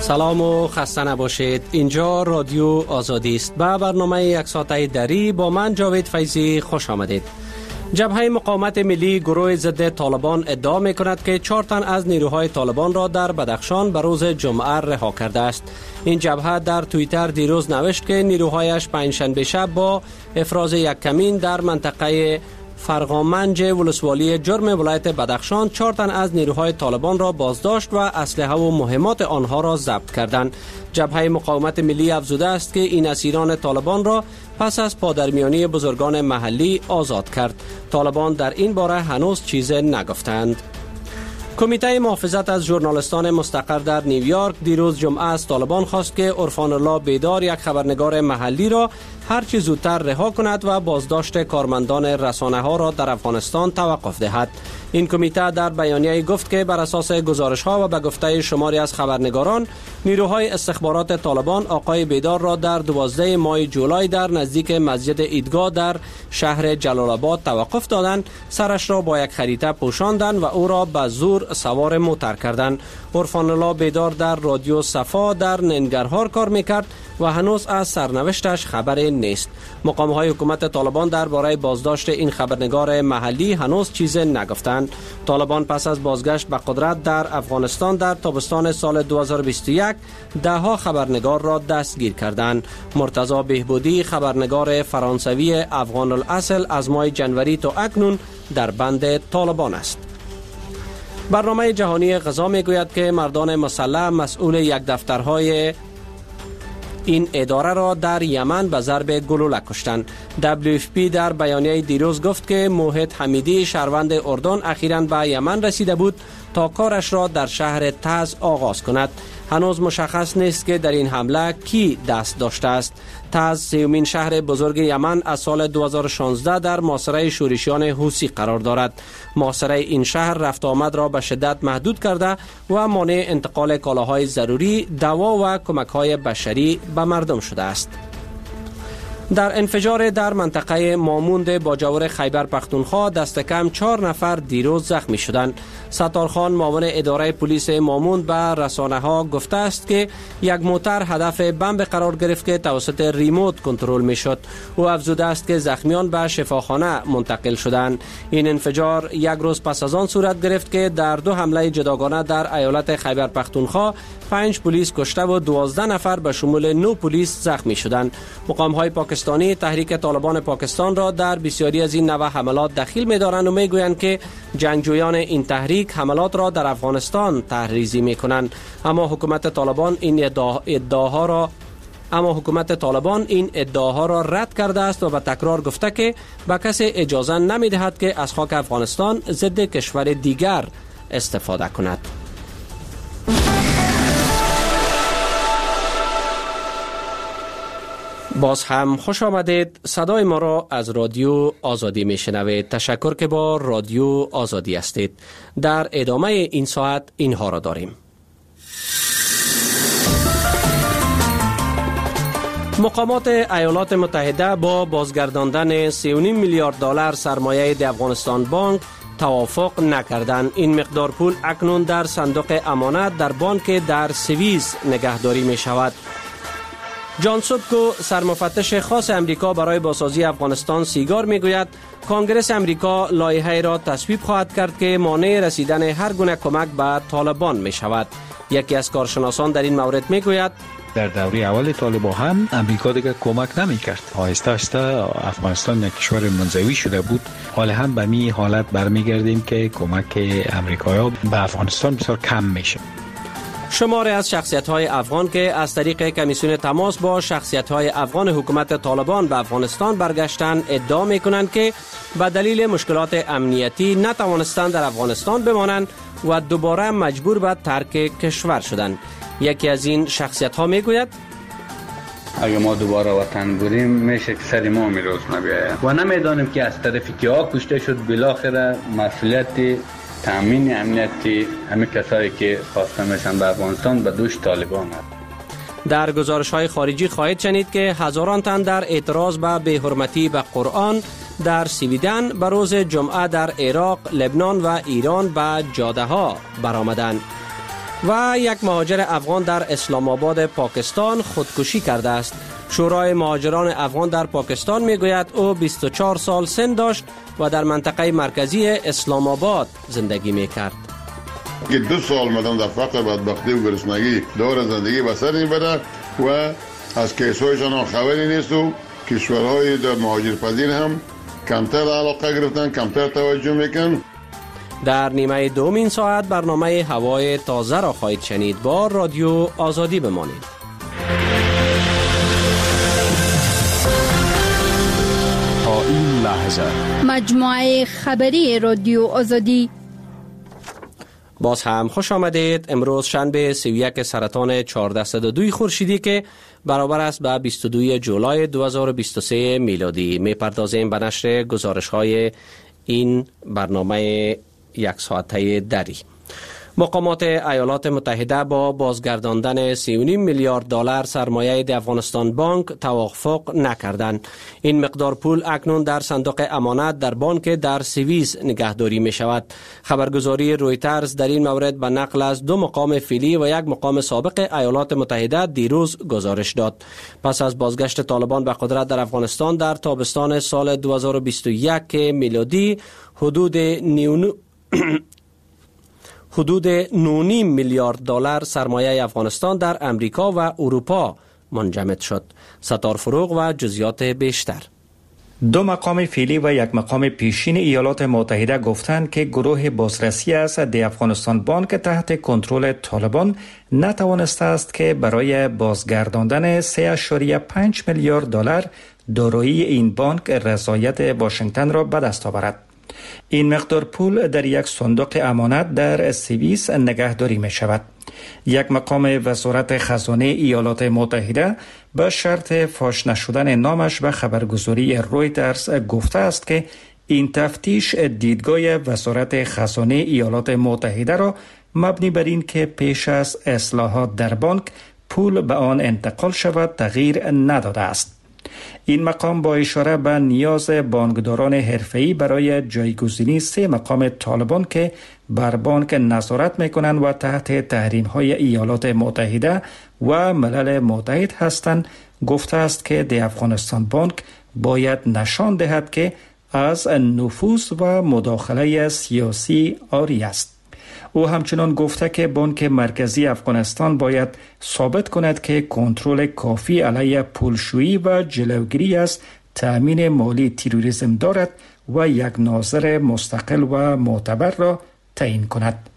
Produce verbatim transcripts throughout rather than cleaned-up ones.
سلام و خسته نباشید. اینجا رادیو آزادی است. به برنامه یک ساعته دری با من جاوید فیضی خوش آمدید. جبهه مقاومت ملی گروه ضد طالبان ادعا می کند که چهار تن از نیروهای طالبان را در بدخشان به روز جمعه رها کرده است. این جبهه در توییتر دیروز نوشت که نیروهایش پنجشنبه شب با افراز یک کمین در منطقه فرغامنج ولسوالی جرم ولایت بدخشان چهار تن از نیروهای طالبان را بازداشت و اسلحه و مهمات آنها را ضبط کردند. جبهه مقاومت ملی افزوده است که این اسیران طالبان را پس از پادرمیانی بزرگان محلی آزاد کرد. طالبان در این باره هنوز چیزی نگفتند. کمیته محافظت از ژورنالیستان مستقر در نیویورک دیروز جمعه از طالبان خواست که عرفان الله بیدار، یک خبرنگار محلی را هر چه زودتر رها کند و بازداشت کارمندان رسانه ها را در افغانستان توقف دهد. این کمیته در بیانیه گفت که بر اساس گزارش ها و به گفته شماری از خبرنگاران، نیروهای استخبارات طالبان آقای بیدار را در دوازده ماه جولای در نزدیک مسجد عیدگاه در شهر جلال آباد توقف دادند، سرش را با یک خریطه پوشاندند و او را به زور سوار موتر کردند. عرفان الله بیدار در رادیو صفا در ننگرهار کار میکرد و هنوز از سرنوشتش خبری نیست. مقام های حکومت طالبان درباره بازداشت این خبرنگار محلی هنوز چیزی نگفتند. طالبان پس از بازگشت به قدرت در افغانستان در تابستان سال دو هزار و بیست و یک ده ها خبرنگار را دستگیر کردند. مرتضی بهبودی، خبرنگار فرانسوی افغان الاصل، از ماه جنوری تا اکنون در بند طالبان است. برنامه جهانی غذا میگوید که مردان مسلح مسئول یک دفترهای این اداره را در یمن به ضرب گلوله کشتند. دبلیو اف پی در بیانیه دیروز گفت که موحد حمیدی، شهروند اردن، اخیراً به یمن رسیده بود تا کارش را در شهر تعز آغاز کند. هنوز مشخص نیست که در این حمله کی دست داشته است. تعز سومین شهر بزرگ یمن از سال دو هزار و شانزده در محاصره شورشیان حوثی قرار دارد. محاصره این شهر رفت آمد را به شدت محدود کرده و مانع انتقال کالاهای ضروری، دوا و کمک‌های بشری به مردم شده است. در انفجار در منطقه ماموند باجور خیبر پختونخوا دست کم چهار نفر دیروز زخمی شدند. ستارخان، معاون اداره پلیس ماموند، به رسانه ها گفته است که یک موتر هدف بمب قرار گرفت که توسط ریموت کنترل می شد. او افزوده است که زخمیان به شفاخانه منتقل شدند. این انفجار یک روز پس از آن صورت گرفت که در دو حمله جداگانه در ایالت خیبر پختونخوا پنج پلیس کشته و دوازده نفر به شمول نه پلیس زخمی شدند. مقام های پاکستانی تحریک طالبان پاکستان را در بسیاری از این نوع حملات دخیل می دارند و می گویند که جنگجویان این تحریک حملات را در افغانستان تحریزی می کنند. اما حکومت طالبان این ادعا ادعاها را اما حکومت طالبان این ادعاها را رد کرده است و به تکرار گفته که به کسی اجازه نمی دهد که از خاک افغانستان ضد کشور دیگر استفاده کند. باز هم خوش آمدید. صدای ما را از رادیو آزادی می شنوید. تشکر که با رادیو آزادی هستید. در ادامه این ساعت اینها را داریم. مقامات ایالات متحده با بازگرداندن سه و نیم میلیارد دلار سرمایه د افغانستان بانک توافق نکردند. این مقدار پول اکنون در صندوق امانت در بانک در سوئیس نگهداری می شود. جان سوبکو، سرمفتش خاص امریکا برای بازسازی افغانستان سیگار میگوید کانگرس امریکا لایحه‌ای را تصویب خواهد کرد که مانع رسیدن هر گونه کمک به طالبان می شود. یکی از کارشناسان در این مورد میگوید در دوره اول طالبان هم امریکا دیگه کمک نمی کرد. آهسته آهسته افغانستان یک کشور منزوی شده بود. حال هم به می حالت برمیگردیم که کمک امریکایی به افغانستان بسیار کم میشه. شماری از شخصیت‌های افغان که از طریق کمیسیون تماس با شخصیت‌های افغان حکومت طالبان به افغانستان برگشتند ادعا می‌کنند که به دلیل مشکلات امنیتی نتوانستند در افغانستان بمانند و دوباره مجبور به ترک کشور شدند. یکی از این شخصیت‌ها می‌گوید اگه ما دوباره وطن بریم میشه که سر ما میروز نبیاید و نمیدانیم که از طرف کیا کشته شد. بالاخره مسئولیت تامین امنیتی همه کسایی که خواسته میشن به افغانستان به دوش طالبان هست. در گزارش‌های خارجی خواهید شنید که هزاران تن در اعتراض به بی‌حرمتی به قرآن در سویدن به روز جمعه در عراق، لبنان و ایران به جاده‌ها برآمدند. و یک مهاجر افغان در اسلام آباد پاکستان خودکشی کرده است. شورای مهاجران افغان در پاکستان میگوید او بیست و چهار سال سن داشت و در منطقه مرکزی اسلام آباد زندگی میکرد. که دو سال مدام در فقر بدبختی و گرسنگی دور زندگی بسر میبره و از کیسایشان هم خبری نیست و کشورهای در مهاجر پذیر هم کمتر علاقه گرفتن، کمتر توجه میکن. در نیمه دومین ساعت برنامه هوای تازه را خواهید شنید. با رادیو آزادی بمانید. تا این لحظه مجموعه خبری رادیو آزادی. باز هم خوش آمدید. امروز شنبه سی و یک سرطان چهارصد و دو خورشیدی که برابر است به بیست و دو جولای دو هزار و بیست و سه میلادی. می پردازیم به نشر گزارش های این برنامه یک ساعته دری. مقامات ایالات متحده با بازگرداندن سی و نیم میلیارد دلار سرمایه د افغانستان بانک توافق نکردند. این مقدار پول اکنون در صندوق امانت در بانک در سوئیس نگهداری می شود. خبرگزاری رویترز در این مورد به نقل از دو مقام فعلی و یک مقام سابق ایالات متحده دیروز گزارش داد. پس از بازگشت طالبان به قدرت در افغانستان در تابستان سال دو هزار و بیست و یک میلادی حدود نیونو حدود نه میلیارد دلار سرمایه افغانستان در امریکا و اروپا منجمد شد. ستار فروغ و جزئیات بیشتر. دو مقام فعلی و یک مقام پیشین ایالات متحده گفتند که گروه بازرسی از د افغانستان بانک تحت کنترل طالبان نتوانسته است که برای بازگرداندن سه ممیز پنج میلیارد دلار دارایی این بانک رضایت واشنگتن را به دست آورد. این مقدار پول در یک صندوق امانت در سوئیس نگهداری می شود. یک مقام وزارت خزانه ایالات متحده به شرط فاش نشدن نامش به خبرگزاری رویترز گفته است که این تفتیش دیدگاه وزارت خزانه ایالات متحده را مبنی بر این که پیش از اصلاحات در بانک پول به آن انتقال شود تغییر نداده است. این مقام با اشاره به نیاز بانکداران حرفه‌ای برای جایگزینی سه مقام طالبان که بر بانک نظارت می‌کنند و تحت تحریم‌های ایالات متحده و ملل متحد هستند گفته است که د افغانستان بانک باید نشان دهد که از نفوذ و مداخله سیاسی عاری است. او همچنان گفته که بانک مرکزی افغانستان باید ثابت کند که کنترل کافی علیه پولشویی و جلوگیری از تأمین مالی تروریسم دارد و یک ناظر مستقل و معتبر را تعیین کند.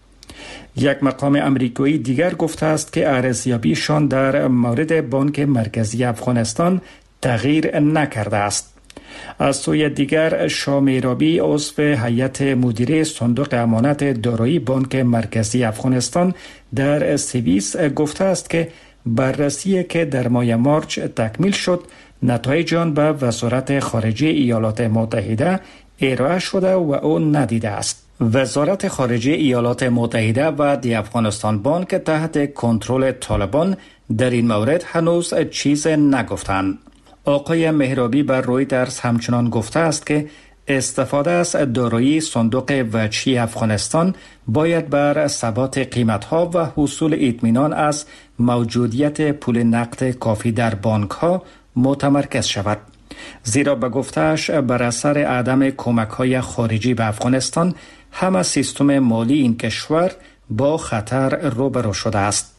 یک مقام امریکایی دیگر گفته است که ارزیابیشان در مورد بانک مرکزی افغانستان تغییر نکرده است. از سوی دیگر شامیرابی عضو هیئت مدیره صندوق امانت دارایی بانک مرکزی افغانستان در سوئیس گفته است که بررسی که در ماه مارچ تکمیل شد نتایج آن به وزارت خارجه ایالات متحده ارائه شده و او ندیده است. وزارت خارجه ایالات متحده و د افغانستان بانک تحت کنترل طالبان در این مورد هنوز چیز نگفتند. آقای مهرابی بر رویترز همچنان گفته است که استفاده از دارایی صندوق وجهی افغانستان باید بر ثبات قیمت‌ها و حصول اطمینان از موجودیت پول نقد کافی در بانک‌ها متمرکز شود. زیرا به گفته‌اش بر اثر عدم کمک‌های خارجی به افغانستان همه سیستم مالی این کشور با خطر روبرو شده است.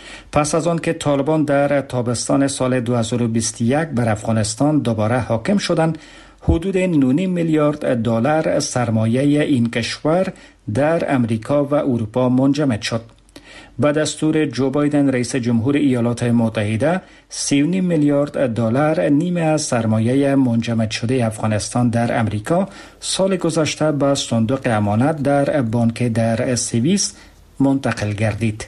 پس از آن که طالبان در تابستان سال دو هزار و بیست و یک بر افغانستان دوباره حاکم شدند، حدود نه میلیارد دلار سرمایه این کشور در امریکا و اروپا منجمد شد. به دستور جو بایدن رئیس جمهور ایالات متحده، سی و نیم میلیارد دلار نیمه از سرمایه منجمد شده افغانستان در امریکا سال گذشته به صندوق امانت در بانک در سوئیس منتقل گردید.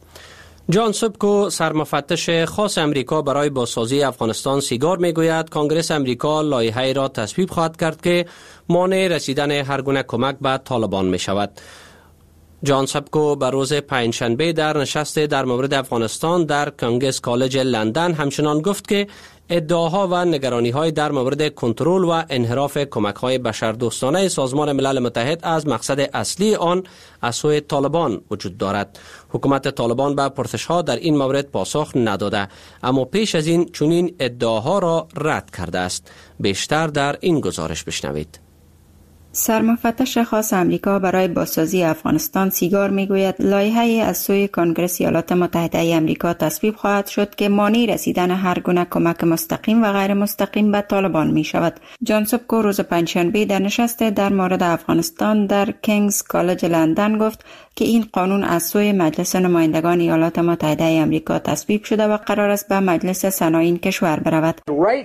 جان سبکو سرمفتش خاص امریکا برای بازسازی افغانستان سیگار میگوید کنگره امریکا لایحه‌ای را تصویب خواهد کرد که مانع رسیدن هر گونه کمک به طالبان می شود. جان سبکو به روز پنجشنبه در نشست در مورد افغانستان در کینگز کالج لندن همچنان گفت که ادعاها و نگرانی‌های در مورد کنترل و انحراف کمک‌های بشردوستانه سازمان ملل متحد از مقصد اصلی آن از سوی طالبان وجود دارد. حکومت طالبان به پرسش‌ها در این مورد پاسخ نداده، اما پیش از این چنین ادعاها را رد کرده است. بیشتر در این گزارش بشنوید. سرمفتش خاص امریکا برای بازسازی افغانستان سیگار میگوید لایحه‌ای از سوی کنگره ایالات متحده امریکا تصویب خواهد شد که مانع رسیدن هر گونه کمک مستقیم و غیر مستقیم به طالبان می شود. جان سبکو روز پنجشنبه در نشست در مورد افغانستان در کینگز کالج لندن گفت که این قانون از سوی مجلس نمایندگان ایالات متحده امریکا تصویب شده و قرار است به مجلس سنا این کشور برود.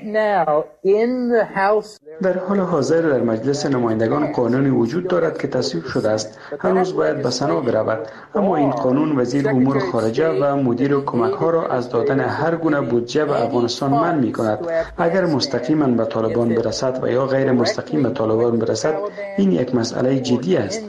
در حال حاضر در مجلس نمایندگان قانونی وجود دارد که تصویب شده است. هنوز باید به سنا برود، اما این قانون وزیر امور خارجه و مدیر کمک ها را از دادن هر گونه بودجه به افغانستان منع می کند. اگر مستقیما به طالبان برسد و یا غیر مستقیم به طالبان برسد، این یک مسئله جدی است.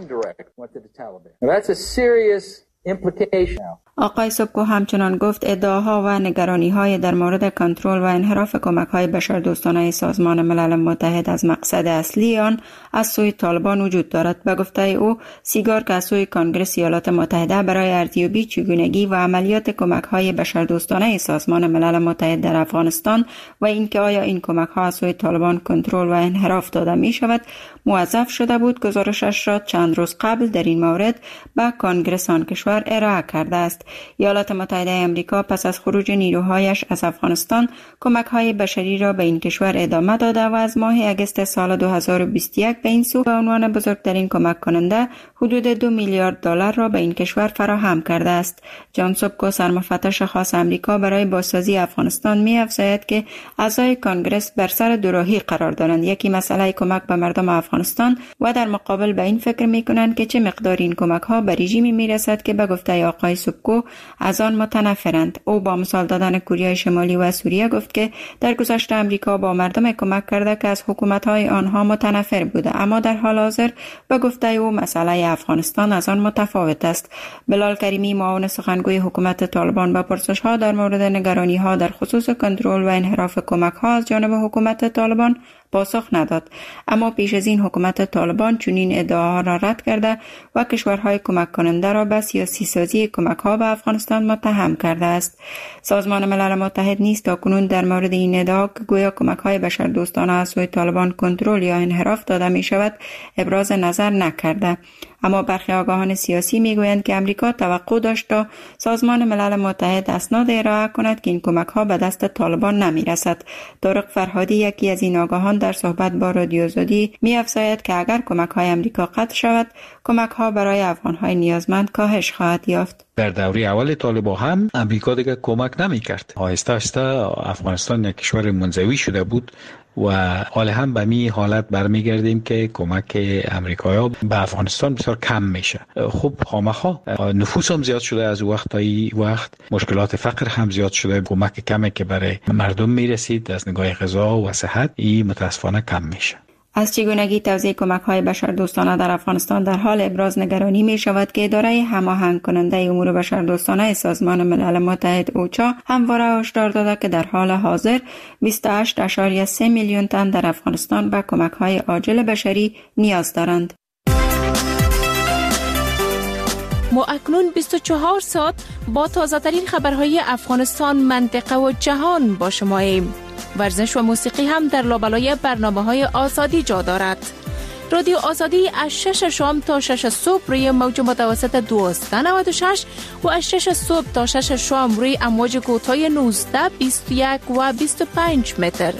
آقای سبکو همچنان گفت ادعاها و نگرانی‌های در مورد کنترل و انحراف کمک‌های بشردوستانه سازمان ملل متحد از مقصد اصلی آن از سوی طالبان وجود دارد. به گفته او، سیگار که از سوی کنگره ایالات متحده برای ارزیابی چگونگی و عملیات کمک‌های بشردوستانه سازمان ملل متحد در افغانستان و اینکه آیا این کمک‌ها از سوی طالبان کنترل و انحراف داده می‌شود، موظف شده بود گزارشش را چند روز قبل در این مورد به کنگره آن کشور ارائه کرده است. ایالات متحده آمریکا پس از خروج نیروهایش از افغانستان کمک‌های بشری را به این کشور ادامه داده و از ماه اگست سال دو هزار و بیست و یک به این سو به عنوان بزرگترین کمک کننده حدود دو میلیارد دلار را به این کشور فراهم کرده است. جان سبکو سرمفتش خاص آمریکا برای بازسازی افغانستان می‌افزاید که اعضای کنگره بر سر دوراهی قرار دارند. یکی مسئله کمک به مردم افغانستان و در مقابل به این فکر می‌کنند که چه مقدار این کمک‌ها به رژیمی می‌رسد که به گفته آقای سبکو از آن متنفرند. او با مثال دادن کره شمالی و سوریه گفت که در گذشته امریکا با مردم کمک کرده که از حکومت‌های آنها متنفر بوده، اما در حال حاضر به گفته او مسئله افغانستان از آن متفاوت است. بلال کریمی معاون سخنگوی حکومت طالبان با پرسش‌ها در مورد نگرانی‌ها در خصوص کنترل و انحراف کمک‌ها از جانب حکومت طالبان پاسخ نداد، اما پیش از این حکومت طالبان چنین ادعاها را رد کرده و کشورهای کمک کننده را به سیاسی سازی کمک‌ها به افغانستان متهم کرده است. سازمان ملل متحد نیز تاکنون در مورد این ادعا که گویا کمک‌های بشردوستانه از سوی طالبان کنترل یا انحراف داده می شود ابراز نظر نکرده، اما برخی آگاهان سیاسی میگویند که امریکا توقع داشت تا سازمان ملل متحد اسناد ارائه کند که این کمک‌ها به دست طالبان نمی‌رسد. طارق فرهادی یکی از این آگاهان در صحبت با رادیو آزادی می‌افزاید که اگر کمک‌های امریکا قطع شود، کمک‌ها برای افغان‌های نیازمند کاهش خواهد یافت. در دوره اول طالبان هم امریکا دیگه کمک نمی‌کرد. آهسته آهسته افغانستان یک کشور منزوی شده بود و حال هم به می حالت برمیگردیم که کمک امریکایی‌ها به افغانستان بسیار کم میشه. خب خامخا نفوس هم زیاد شده، از وقت تا این وقت مشکلات فقر هم زیاد شده، کمک کمی که برای مردم میرسید از نگاه غذا و صحت این متاسفانه کم میشه. از چگونگی توزیع کمک‌های بشردوستانه در افغانستان در حال ابراز نگرانی می شود که اداره هماهنگ کننده امور بشردوستانه سازمان ملل متحد اوچا همواره هشدار داده که در حال حاضر بیست و هشت ممیز سه میلیون تن در افغانستان به کمک‌های عاجل بشری نیاز دارند. ما اکنون بیست و چهار ساعت با تازه ترین خبرهای افغانستان، منطقه و جهان با شما ایم. ورزش و موسیقی هم در لابلای برنامه‌های آزادی جا دارد. رادیو آزادی از شش شام تا شش صبح روی موج متوسط دویست و نود و شش و از شش صبح تا شش شام روی امواج کوتاه نوزده، بیست و یک و بیست و پنج متر.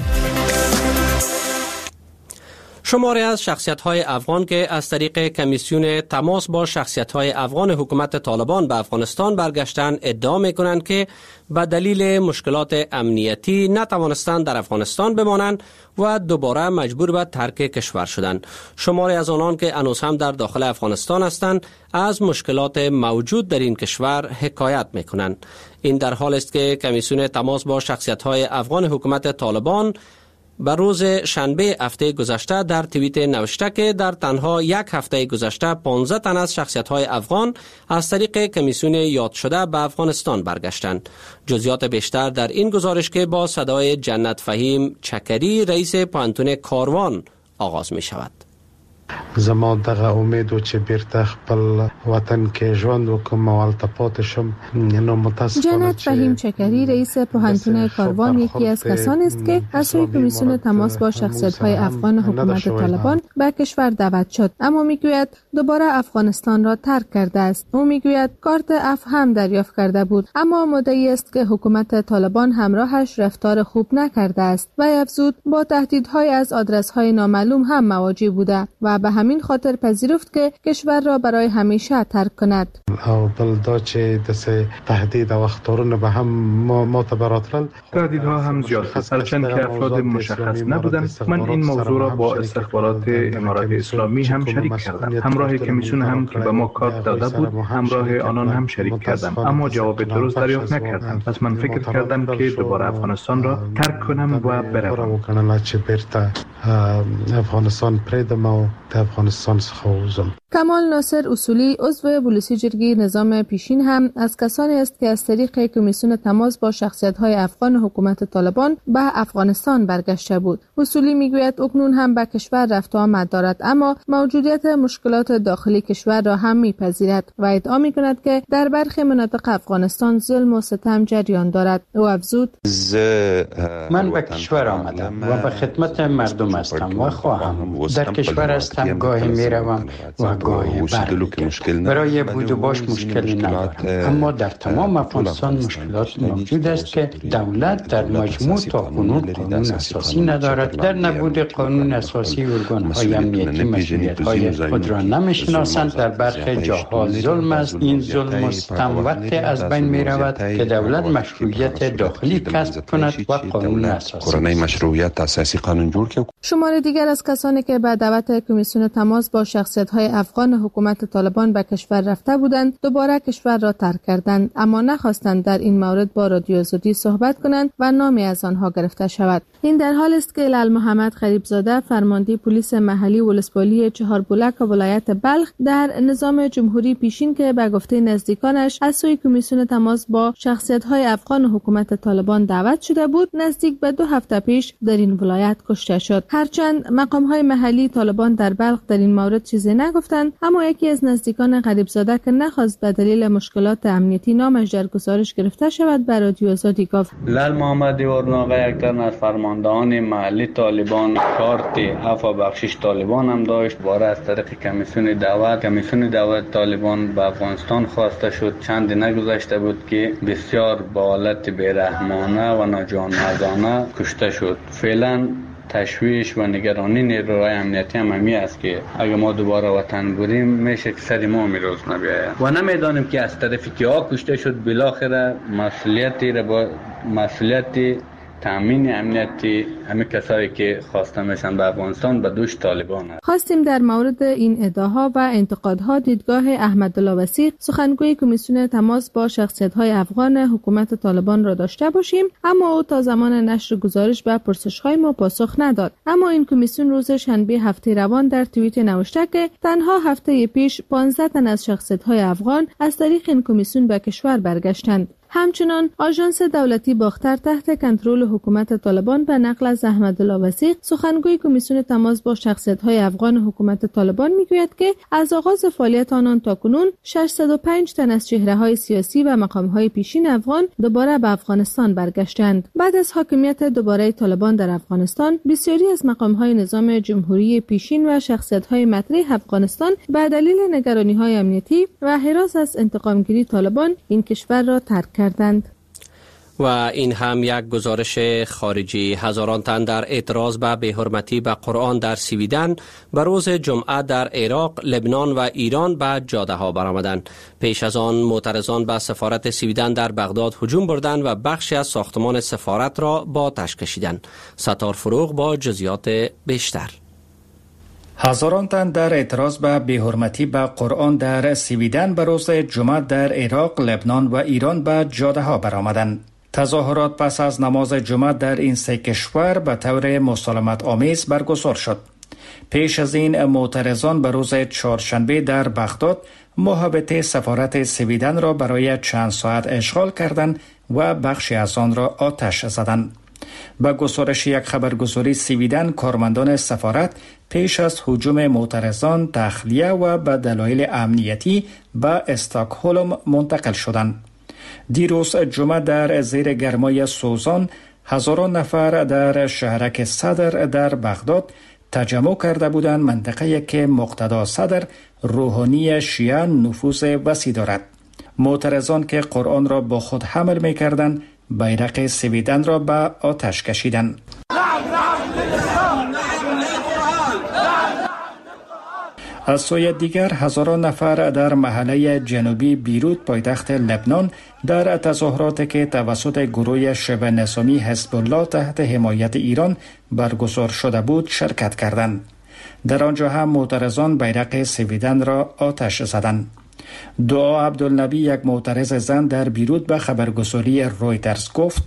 شماری از شخصیت‌های افغان که از طریق کمیسیون تماس با شخصیت‌های افغان حکومت طالبان به افغانستان برگشتن ادعا می‌کنند که به دلیل مشکلات امنیتی نتوانستند در افغانستان بمانند و دوباره مجبور به ترک کشور شدند. شماری از آنان که هنوز هم در داخل افغانستان هستند از مشکلات موجود در این کشور حکایت می‌کنند. این در حال است که کمیسیون تماس با شخصیت‌های افغان حکومت طالبان به روز شنبه هفته گذشته در توییت نوشته که در تنها یک هفته گذشته پانزده تن از شخصیت‌های افغان از طریق کمیسیون یاد شده به افغانستان برگشتند. جزئیات بیشتر در این گزارش که با صدای جنت فهیم چکری رئیس پوهنتون کاروان آغاز می شود. زما دغه امید و چې بیرته خپل وطن کې ژوند وکم او هلته پاتې شم. نو متاسفانه جنت فهیم چکری رئیس پوهنتون کاروان یکی از کسانی است که از سوی کمیسیون تماس با شخصیت‌های افغان حکومت طالبان به کشور دعوت شد، اما میگوید دوباره افغانستان را ترک کرده است. او میگوید کارت اف هم دریافت کرده بود، اما مدعی است که حکومت طالبان همراهش رفتار خوب نکرده است و افزود با تهدیدهای از آدرس‌های نامعلوم هم مواجه بوده و به همین خاطر پذیرفت که کشور را برای همیشه ترک کند. او بل دا چې د تهدید او اخطارونه به هم معتبراترل. تهدیدها هم زیاد است، هرچند که افراد مشخص نبودند. من این موضوع را با استخبارات امارات اسلامی هم شریک کردم. همراه کمیسیون هم که به ما کارت داده بود، همراه آنان هم شریک کردم، اما جواب درست دریافت نکردم. پس من فکر کردم که دوباره افغانستان را ترک کنم و بروم. افغانستان پریدم و افغانستان څخه. کمال ناصر اصولی عضو ولسی جرگه نظام پیشین هم از کسانی است که از طریق کمیسیون تماس با شخصیت‌های افغان حکومت طالبان به افغانستان برگشته بود. اصولی میگوید اکنون هم به کشور رفت و آمد دارد، اما موجودیت مشکلات داخلی کشور را هم میپذیرد و ادعا میکند که در برخی مناطق افغانستان ظلم و ستم جریان دارد. او افزود: من به کشور آمدم و به خدمت مردم هستم و خواهم در کشور هستم، گاهی میروم و گاهی برمیگردم. برای بود و باش مشکلی ندارم، اما در تمام افغانستان مشکلات موجود است که دولت در مجموع تا کنون قانون اساسی ندارد. در نبود قانون اساسی ارگان‌های امنیتی مسئولیت‌های خود را نمی‌شناسند. در برخی جاها ظلم است. این ظلم و ستم وقتی از بین می‌رود که دولت مشروعیت داخلی کسب کند و قانون اساسی مشروعیت اساسی قانون جوړ کړي. شمار دیگر از کسانی که به دعوت کمیسیون تماس با شخصیت‌های افغان حکومت طالبان به کشور رفته بودند دوباره کشور را ترک کردند، اما نخواستند در این مورد با رادیو آزادی صحبت کنند و نامی از آنها گرفته شود. این در حال است که لال محمد غریبزاده فرمانده پلیس محلی ولسوالی چهاربولک ولایت بلخ در نظام جمهوری پیشین که به گفته نزدیکانش از سوی کمیسیون تماس با شخصیت‌های افغان حکومت طالبان دعوت شده بود، نزدیک به دو هفته پیش در این ولایت کشته شد. هرچند مقام‌های محلی طالبان در بلخ در این مورد چیزی نگفتند، اما یکی از نزدیکان غریبزاده که نخواست به دلیل مشکلات امنیتی نامش در گزارش گرفته شود به رادیو آزادی گفت: لال محمد ورناغه یک تن از فرماندهان محلی طالبان کارت عفو بخشش طالبان هم داشت. باره از طریق کمیسیون دعوت کمیسیون دعوت طالبان به افغانستان خواسته شد. چند نگذشته بود که بسیار با حالت بیرحمانه و ناجانمردانه کشته شد. فعلا تشویش و نگرانی نیروهای امنیتی هم همی است که اگه ما دوباره وطن بریم میشه که سر ما میروز نبیاید و نمیدانیم که از طرف کیا کشته شد. بالاخره مسئولیتی را با مسئولیتی تامین امنیتی همه کسایی که خواسته میشن به افغانستان به دوش طالبان است. خواستیم در مورد این ادعاها و انتقادها دیدگاه احمدالله وثیق سخنگوی کمیسیون تماس با شخصیت‌های افغان حکومت طالبان را داشته باشیم، اما او تا زمان نشر گزارش به پرسش‌های ما پاسخ نداد. اما این کمیسیون روز شنبه هفته روان در توییت نوشته که تنها هفته پیش پانزده تن از شخصیت‌های افغان از طریق این کمیسیون به کشور برگشتند. همچنان آژانس دولتی باختر تحت کنترل حکومت طالبان به نقل از احمدالله وثیق سخنگوی کمیسیون تماس با شخصیت‌های افغان حکومت طالبان میگوید که از آغاز فعالیت آنان تاکنون ششصد و پنج تن از چهره‌های سیاسی و مقام‌های پیشین افغان دوباره به افغانستان برگشتند. بعد از حاکمیت دوباره طالبان در افغانستان، بسیاری از مقام‌های نظام جمهوری پیشین و شخصیت‌های مطرح افغانستان به دلیل نگرانی‌های امنیتی و هراس از انتقامگیری طالبان این کشور را ترک کردند. و این هم یک گزارش خارجی. هزاران تن در اعتراض به بی‌حرمتی به قرآن در سویدن به روز جمعه در عراق، لبنان و ایران به جاده ها برآمدند. پیش از آن معترضان به سفارت سویدن در بغداد هجوم بردند و بخشی از ساختمان سفارت را با آتش کشیدند. ستار فروغ با جزئیات بیشتر. هزاران تن در اعتراض به بی‌حرمتی به قرآن در سویدن به روز جمعه در عراق، لبنان و ایران به جاده ها برآمدند. تظاهرات پس از نماز جمعه در این سه کشور به طور مسالمت آمیز برگزار شد. پیش از این معترضان به روز چهارشنبه در بغداد محوطه سفارت سویدن را برای چند ساعت اشغال کردند و بخشی از آن را آتش زدند. با گزارش یک خبرگزاری سویدن، کارمندان سفارت پیش از هجوم معترضان تخلیه و به دلایل امنیتی به استکهلم منتقل شدند. دیروز جمعه در زیر گرمای سوزان هزاران نفر در شهرک صدر در بغداد تجمع کرده بودند، منطقه‌ای که مقتدا صدر روحانی شیعه نفوذ وسیع دارد. معترضان که قرآن را با خود حمل می‌کردند بیرق سویدن را به آتش کشیدند. از سوی دیگر هزاران نفر در محله جنوبی بیروت پایتخت لبنان در تظاهراتی که توسط گروه شبه نظامی حزب الله تحت حمایت ایران برگزار شده بود شرکت کردند. در آنجا هم معترضان بیرق سویدن را آتش زدند. دعا عبدالنبی، یک معترض زن در بیروت، به خبرگزاری رویترز گفت: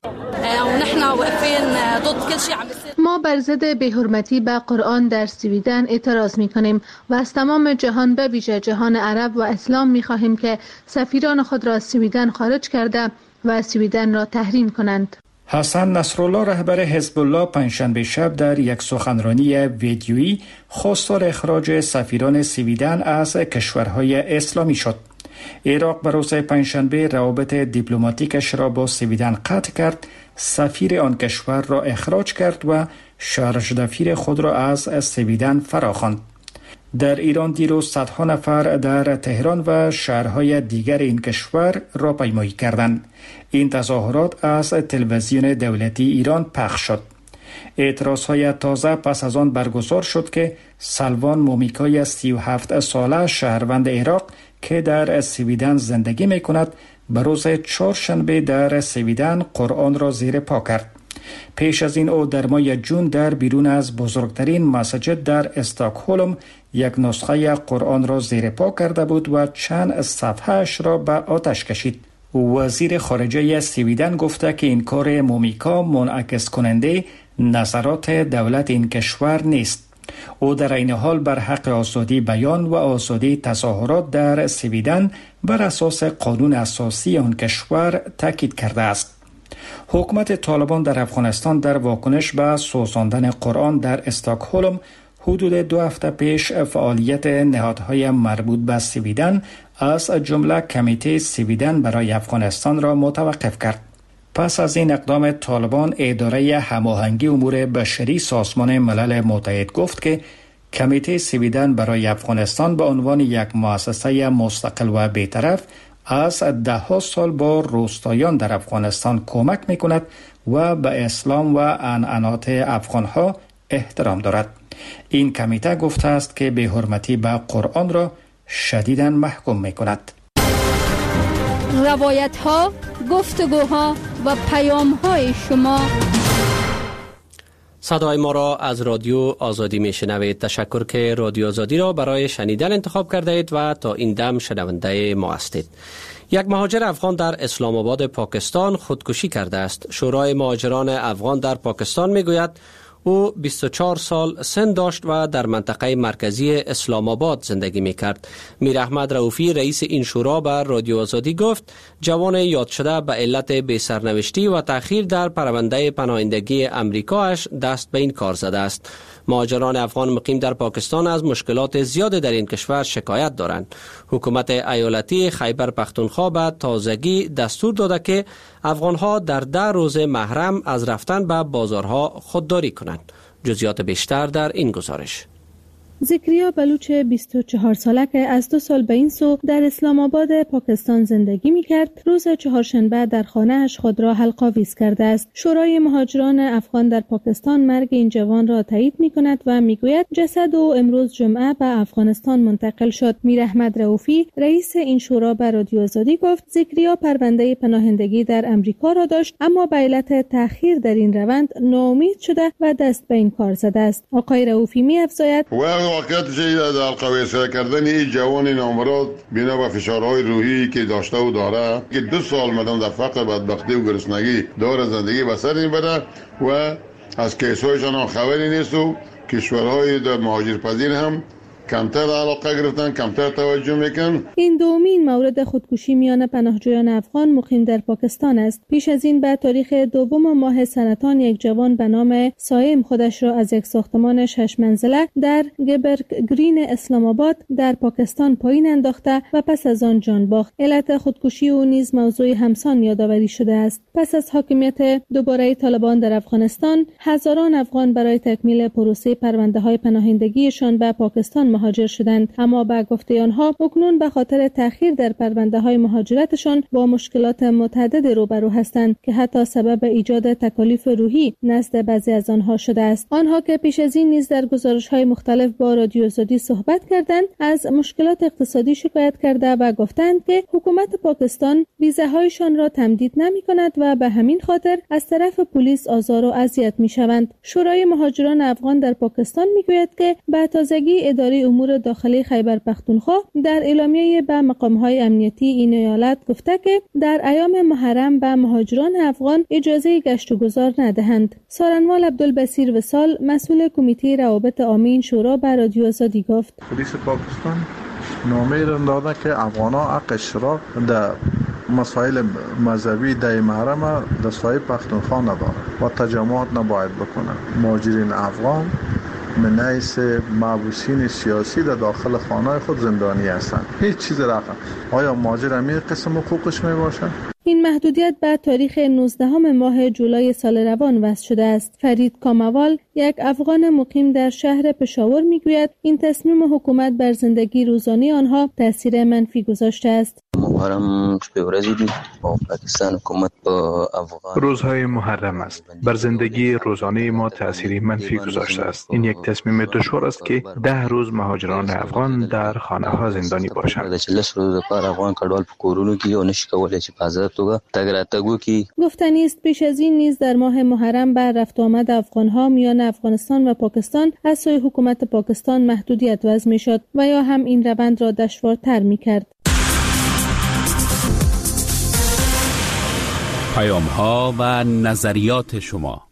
ما بر ضد بی‌حرمتی به قرآن در سویدن اعتراض می‌کنیم و از تمام جهان به ویژه جهان عرب و اسلام می‌خواهیم که سفیران خود را از سویدن خارج کرده و سویدن را تحریم کنند. حسن نصرالله، رهبر حزب الله، پنجشنبه شب در یک سخنرانی ویدیویی خواستار اخراج سفیران سویدن از کشورهای اسلامی شد. عراق به روز پنجشنبه روابط دیپلماتیکش را با سویدن قطع کرد، سفیر آن کشور را اخراج کرد و شارژ دفیر خود را از سویدن فراخواند. در ایران دیروز صدها نفر در تهران و شهرهای دیگر این کشور راهپیمایی کردند. این تظاهرات از تلویزیون دولتی ایران پخش شد. اعتراضهای تازه پس از آن برگزار شد که سلوان مومیکای سی و هفت ساله شهروند عراق که در سویدن زندگی می کند به روز چهارشنبه در سویدن قرآن را زیر پا کرد. پیش از این او در ماه جون در بیرون از بزرگترین مسجد در استکهلم یک نسخه قرآن را زیر پا کرده بود و چند صفحه‌اش را به آتش کشید. وزیر خارجه سویدن گفته که این کار مومیکا منعکس کننده نظرات دولت این کشور نیست. او در این حال بر حق آزادی بیان و آزادی تظاهرات در سویدن بر اساس قانون اساسی آن کشور تاکید کرده است. حکومت طالبان در افغانستان در واکنش به سوزاندن قرآن در استکهلم حدود دو هفته پیش فعالیت نهادهای مربوط به سویدن از جمله کمیته سویدن برای افغانستان را متوقف کرد. پس از این اقدام طالبان، اداره هماهنگی امور بشری سازمان ملل متحد گفت که کمیته سویدن برای افغانستان به عنوان یک مؤسسه مستقل و بی‌طرف از ده ها سال با روستاییان در افغانستان کمک می‌کند و به اسلام و عنعنات افغان‌ها احترام دارد. این کمیته گفته است که بی‌حرمتی به قرآن را شدیداً محکوم می‌کند. روایت‌ها، گفتگوها و پیام‌های شما. صدای ما را از رادیو آزادی میشنوید. تشکر که رادیو آزادی را برای شنیدن انتخاب کرده اید و تا این دم شنونده ما هستید. یک مهاجر افغان در اسلام آباد پاکستان خودکشی کرده است. شورای مهاجران افغان در پاکستان میگوید او بیست و چهار سال سن داشت و در منطقه مرکزی اسلام آباد زندگی میکرد. میر احمد رؤوفی رئیس این شورا به رادیو آزادی گفت جوان یاد شده به علت بی سرنوشتی و تأخیر در پرونده پناهندگی امریکایش دست به این کار زده است. مهاجران افغان مقیم در پاکستان از مشکلات زیاد در این کشور شکایت دارند. حکومت ایالتی خیبر پختونخوا به تازگی دستور داده که افغانها در ده روز محرم از رفتن به بازارها خودداری کنند. جزئیات بیشتر در این گزارش. زکریا بلوچ بیست و چهار ساله که از دو سال به این سو در اسلام آباد پاکستان زندگی می‌کرد، روز چهارشنبه در خانه‌اش خود را حلق‌آویز کرده است. شورای مهاجران افغان در پاکستان مرگ این جوان را تایید می‌کند و می‌گوید جسد او امروز جمعه به افغانستان منتقل شد. میر احمد رؤوفی رئیس این شورا به رادیو آزادی گفت زکریا پرونده پناهندگی در امریکا را داشت، اما به علت تأخیر در این روند ناامید شده و دست به این کار زده است. آقای رؤوفی می‌افزاید واقعیتش در قویسه کردن این جوان نامراد بنا به فشارهای روحی که داشته و داره که دو سال مدام در فقر بدبختی و گرسنگی دور زندگی به سر میبره و از کیسایشان هم خبری نیست و کشورهای در مهاجرپذیر هم کمتر علاقه گرفتن، کمتر توجه میکن. این دومین مورد خودکشی میان پناهجویان افغان مقیم در پاکستان است. پیش از این به تاریخ دوم ماه سرطان یک جوان به نام سایم خودش را از یک ساختمان شش منزله در گبرگ گرین اسلام آباد در پاکستان پایین انداخته و پس از آن جان باخت. علت خودکشی او نیز موضوع همسان یادآوری شده است. پس از حاکمیت دوباره طالبان در افغانستان، هزاران افغان برای تکمیل پروسه پرونده‌های پناهندگیشان به پاکستان مهاجر شدند، اما به گفته آنها اکنون به خاطر تأخیر در پرونده‌های مهاجرتشان با مشکلات متعدد روبرو هستند که حتی سبب ایجاد تکالیف روحی نزد بعضی از آنها شده است. آنها که پیش از این نیز در گزارش‌های مختلف با رادیو آزادی صحبت کردند، از مشکلات اقتصادی شکایت کرده و گفتند که حکومت پاکستان ویزاهایشان را تمدید نمی‌کند و به همین خاطر از طرف پلیس آزار و اذیت می‌شوند. شورای مهاجران افغان در پاکستان می‌گوید که به تازگی اداره امور داخلی خیبر پختونخوا در اعلامیه به مقام‌های امنیتی این ایالت گفته که در ایام محرم به مهاجران افغان اجازه گشت و گذار ندهند. سارنوال عبدالبصیر وصال، مسئول کمیته روابط عامه شورا، به رادیو آزادی گفت: پلیس پاکستان نامه داده که افغان‌ها حق اشتراک در مسائل مذهبی در محرم در سایه پختونخوا نداره و تجمعات نباید بکنه. مهاجرین افغان من حیث محبوسین سیاسی در داخل خانه خود زندانی هستند. هیچ چیز رقم. آیا مهاجر همین قسم حقوقش می باشه؟ این محدودیت به تاریخ نوزدهم ماه جولای سال روان وضع شده است. فرید کاموال، یک افغان مقیم در شهر پشاور، میگوید این تصمیم حکومت بر زندگی روزانه آنها تاثیر منفی گذاشته است. محرم شب ورځې دي او پاکستان حکومت په افغان روزهای محرم است. بر زندگی روزانه ما تأثیری منفی گذاشته است. این یک تصمیم دشوار است که ده روز مهاجران افغان در خانه ها زندانی باشند. چې لس روز لپاره افغان کډوال په کورونو کې او نشي کولای چې په آزاد توګه تګ راتګ وکړي. گفتنی است پیش از این نیز در ماه محرم بر رفت و آمد افغان‌ها میان افغانستان و پاکستان از سوی حکومت پاکستان محدودیت وضع می‌شد و یا هم این روند را دشوارتر می‌کرد. پیام ها و نظریات شما.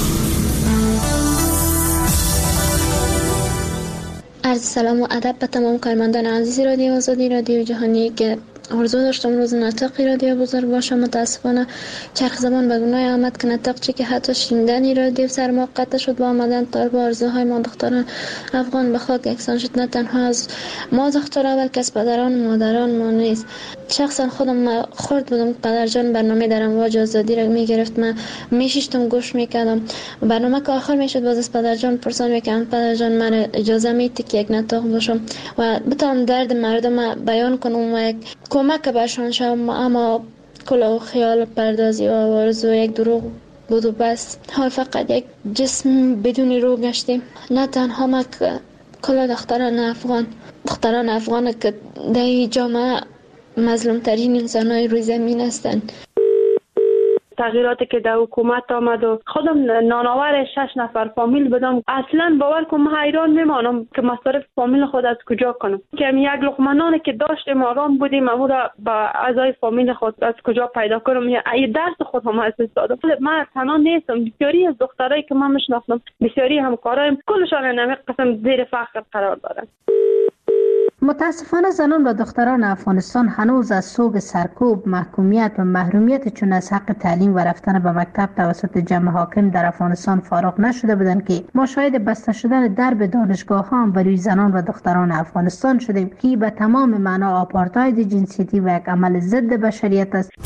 عرض سلام و ادب به تمام کارمندان عزیز رادیو آزادی، رادیو جهانی که آرزو داشتم روز نطقی رادیو بزرگ باشه. متاسفانه چرخ زمان به گناه آمد که نطق چی که حتی شنیدنی رادیو سر ما قطع شد با آمدن تار با آرزوهای ما دختران افغان به خاک یکسان شد. نه تنها از ما دخترها بلکه از پدران و مادران ما نیست. شخصا خودم خورد بودم پدر جان برنامه در امواج آزادی را میگرفت، من میشیشتم گوش میکردم. برنامه که آخر میشد باز از پدر جان پرسان میکردم پدر جان من اجازه میدی که یک نطق باشم و بتونم درد مردم بیان کنم و یک کمک برشان شم، اما کل خیال پردازی و آرزو یک دروغ بود و بس. حال فقط یک جسم بدون روح گشتیم. نه تنها ما که کل دختران افغان دختران افغان که در جامعه مظلوم ترین انسان های روی زمین هستند. تغییراتی که در حکومت آمد و خودم نانآور شش نفر فامیل بدم، اصلا باور کنم حیران میمانم که مصارف فامیل خود از کجا کنم. که یک لقمه نانی که داشتیم آرام بودیم اما را با اعضای فامیل خود از کجا پیدا کنم. یا درس خود هم از دادم. من تنها نیستم، بسیاری از دخترایی که من میشناسم، بسیاری همکارایم، کلشان نمی قسم زیر فقر قرار دارند. متاسفانه زنان و دختران افغانستان هنوز از سوگ سرکوب، محکومیت و محرومیت چون از حق تعلیم و رفتن به مکتب توسط جمع حاکم در افغانستان فارغ نشده بودند که ما شاهد بسته شدن درب دانشگاه ها بر روی زنان و دختران افغانستان شدیم که به تمام معنا آپارتاید جنسیتی و یک عمل ضد بشریت است.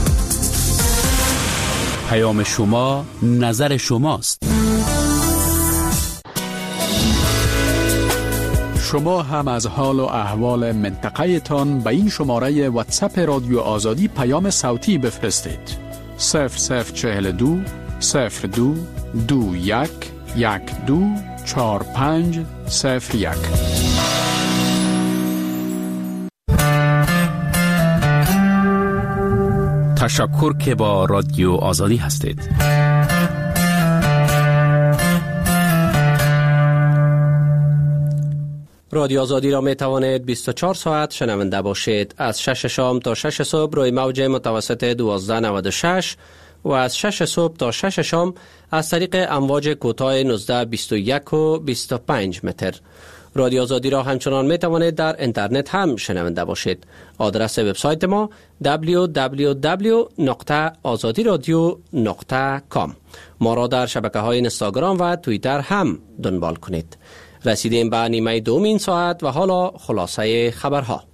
پیام شما، نظر شماست. شما هم از حال و احوال منطقه تان به این شماره واتساپ رادیو آزادی پیام صوتی بفرستید. صفر صفر چهل دو صفر دو دو یک یک دو چهار پنج صفر یک. تشکر که با رادیو آزادی هستید. رادیو آزادی را می توانید بیست و چهار ساعت شنونده باشید. از شش شام تا شش صبح روی موج متوسط دوازده نود و شش و از شش صبح تا شش شام از طریق امواج کوتاه نوزده بیست و یک و بیست و پنج متر. رادیو آزادی را همچنان می توانید در اینترنت هم شنونده باشید. آدرس وبسایت ما دبلیو دبلیو دبلیو نقطه آزادی رادیو نقطه کام. ما را در شبکه های اینستاگرام و توییتر هم دنبال کنید. رسیدیم به نیمه دوم این ساعت و حالا خلاصه خبرها.